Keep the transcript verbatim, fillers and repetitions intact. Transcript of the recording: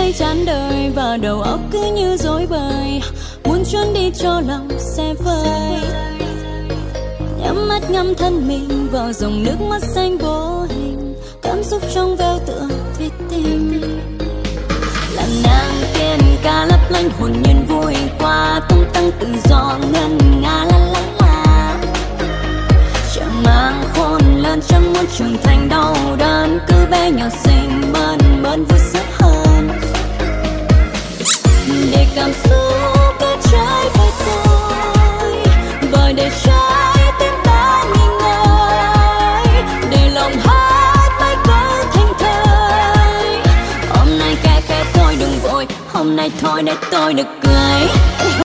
thấy chán đời và đầu óc cứ như rối bời, muốn trốn đi cho lòng xe vơi. Nhắm mắt ngắm thân mình vào dòng nước mắt xanh vô hình, cảm xúc trong veo tựa thủy tinh. Là nàng tiên ca lấp lánh hồn nhiên vui qua, tung tăng tự do ngân nga la la la. Chẳng mang khôn lớn chẳng muốn trưởng thành đau đớn, cứ bé nhỏ xinh mơn mơn vui sướng hơn. Để cảm xúc cứ trái với tôi, và để trái tim ta nghỉ ngơi, để lòng hát mãi câu thành thơi. Hôm nay khẽ khẽ thôi đừng vội, hôm nay thôi để tôi được cười.